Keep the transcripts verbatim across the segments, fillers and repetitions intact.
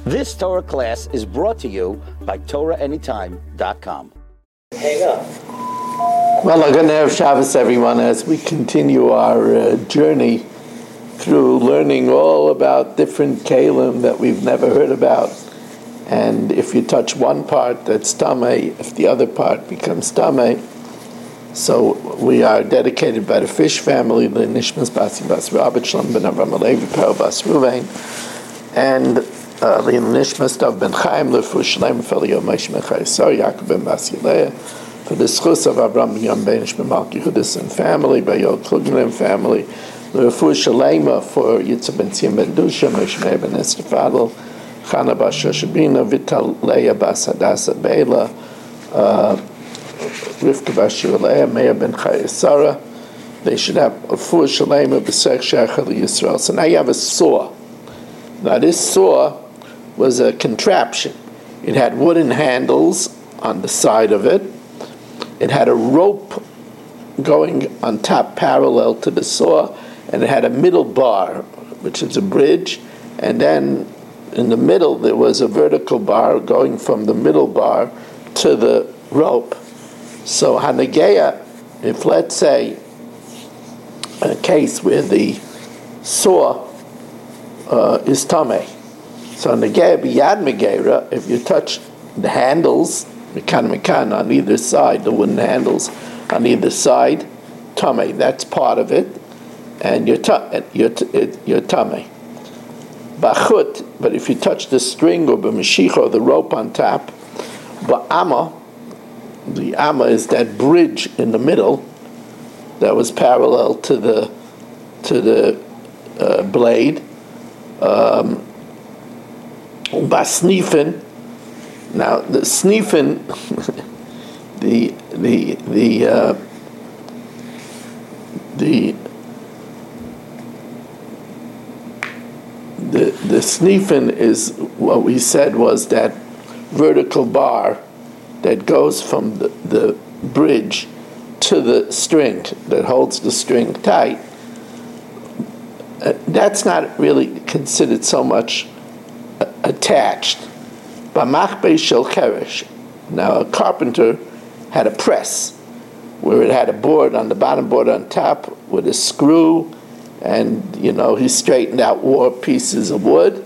This Torah class is brought to you by Torah Anytime dot com. Hang up. Well, a good Erev Shabbos, everyone, as we continue our uh, journey through learning all about different kalim that we've never heard about. And if you touch one part, that's tamei. If the other part becomes tamei. So we are dedicated by the Fish family, the Nishmas Basi Bas Rabbi Shalom ben Avram Alevi Perel Bas Ruvain, and uh, the Nishmas Dov ben Chaim Lefu Shalem Felio Moshe Mechai Sar Yaakov ben Bas Yileh, for the schus of Avram ben Yom ben Ishmael Malki Hudis and family, by Yod Klugman family, Lefu Shalema for Yitzhak ben Tzim ben Dusha, Moshe Meir ben Esther Fadel, Chana Bas Shoshabina, Vital Leah Bas Hadassah Beila, uh, Rivka Bashir Leah, Meir ben Chaya Sarah. They should have a full Shalema B'Sech Shechel Yisrael. So now you have a saw. Now this saw was a contraption. It had wooden handles on the side of it. It had a rope going on top parallel to the saw, and it had a middle bar, which is a bridge, and then in the middle there was a vertical bar going from the middle bar to the rope. So Hanageya, if let's say a case where the saw uh, is tamei, so Hanageya biyad megera, if you touch the handles, mekan mekan on either side, the wooden handles on either side, tamei, that's part of it, and you're ta- you're, t- you're tamei. Bachut, but if you touch the string or b'mashiach or the rope on top, ba'ama, the amma is that bridge in the middle that was parallel to the to the uh, blade. Um, basnifin. Now the snifin, the the the uh, the the the snifin is what we said was that vertical bar that goes from the, the bridge to the string, that holds the string tight. Uh, that's not really considered so much uh, attached. B'machbei shel keresh. Now a carpenter had a press where it had a board on the bottom, board on top with a screw, and you know he straightened out war pieces of wood.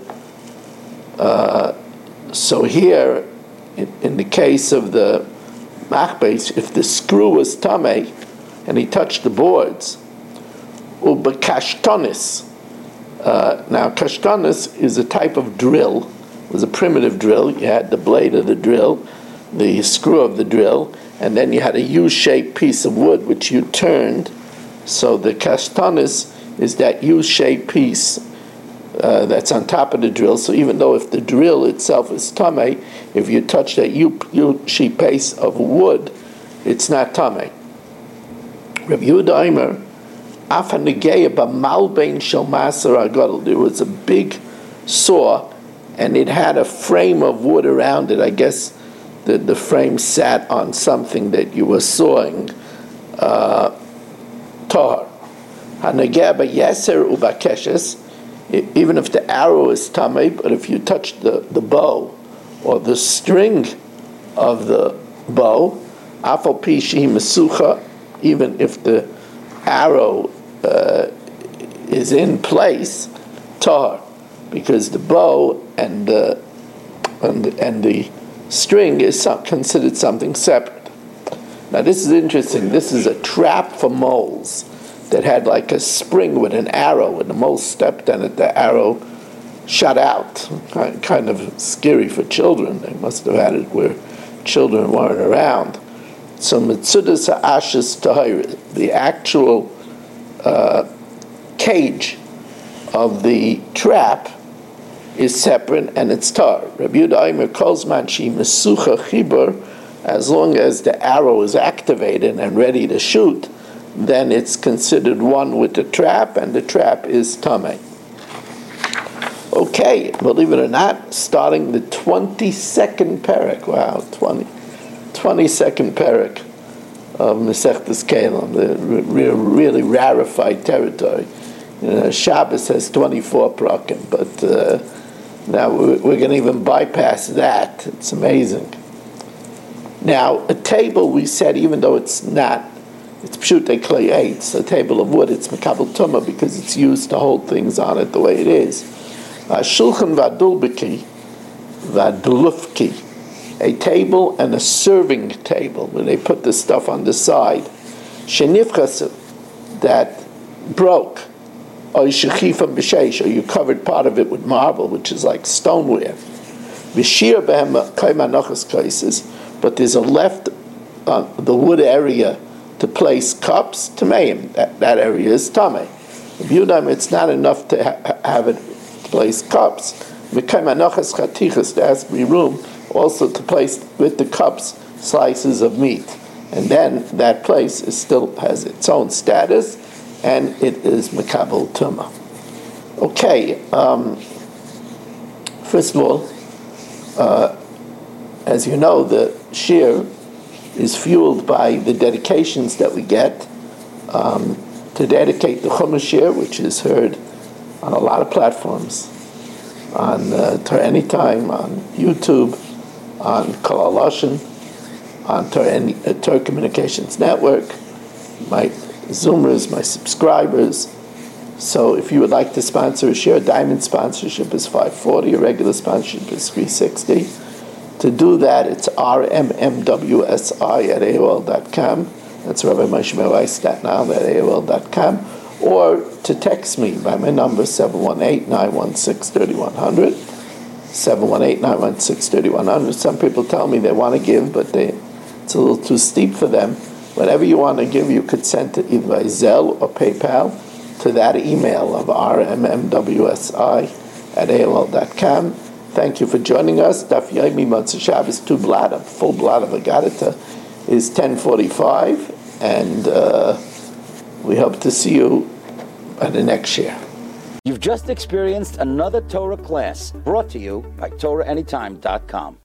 Uh, so here, In, in the case of the machbeis, if the screw was tamei and he touched the boards, uba kashtonis. Uh, now, kashtonis is a type of drill. It was a primitive drill. You had the blade of the drill, the screw of the drill, and then you had a U-shaped piece of wood which you turned. So the kashtonis is that U-shaped piece Uh, that's on top of the drill. So even though if the drill itself is tamei, if you touch that U, U sheet piece of wood, it's not tamei. Rav Yehuda Omer, Af hanegeya b'malbein shel maser hagadol. There was a big saw, and it had a frame of wood around it. I guess the the frame sat on something that you were sawing. Uh, Tahar. Hanegeya b'yeser ubakeshes. Even if the arrow is tamei, but if you touch the, the bow or the string of the bow, afal pi shehi mesucha, even if the arrow uh, is in place, tar, because the bow and the and the, and the string is some, considered something separate. Now this is interesting. This is a trap for moles that had like a spring with an arrow, and the mole stepped on it, the arrow shot out. Kind of scary for children. They must have had it where children weren't around. So Mitzudas ha'ashis tahir, the actual uh, cage of the trap is separate and it's tar. Rabbi Yehuda Omer calls man she mesucha chibur, as long as the arrow is activated and ready to shoot, then it's considered one with the trap, and the trap is tamei. Okay, believe it or not, starting the twenty-second parak, wow, twenty, twenty-second parak of Masechtas Kelim, the re- really rarefied territory. You know, Shabbos has twenty-four prakim, but uh, Now, we're, we're going to even bypass that. It's amazing. Now, a table, we said, even though it's not, it's pshutei klei eitz, a table of wood, it's mekabel tumah because it's used to hold things on it the way it is. Shulchan vadulbiki, vadulufki, a table and a serving table where they put the stuff on the side. Shenifchas, that broke, or shechifam b'sheish, or you covered part of it with marble, which is like stoneware. V'shir behem kaimanachas kaises, but there's a left uh, the wood area to place cups, tameim. That, that area is tamei. If you know it's not enough to ha- have it place cups. V'kaimanachas chatichas, there has to be room also to place with the cups slices of meat. And then that place is still has its own status, and it is mekabel tumah. Okay, um, first of all, uh, as you know, the shir is fueled by the dedications that we get um, to dedicate the Chumash shir, which is heard on a lot of platforms, on uh, Torah Anytime, on YouTube, on Kol HaLashon, on Torah, uh, Torah Communications Network, my Zoomers, my subscribers. So if you would like to sponsor a share, diamond sponsorship is five forty, a regular sponsorship is three sixty. To do that, it's r m m w s i at a o l dot com. That's Rabbi Moshe Weiss dot now at a o l dot com. Or to text me by my number, seven one eight, nine one six, three one zero zero. seven one eight, nine one six, three one zero zero. Some people tell me they want to give, but they, it's a little too steep for them. Whatever you want to give, you could send it either by Zelle or PayPal to that email of r m m w s i at a o l dot com. Thank you for joining us. Daf Yomi Motzei Shabbos, two blad, a full blad of Agadita, is ten forty-five, and uh, we hope to see you at the next year. You've just experienced another Torah class brought to you by Torah Anytime dot com.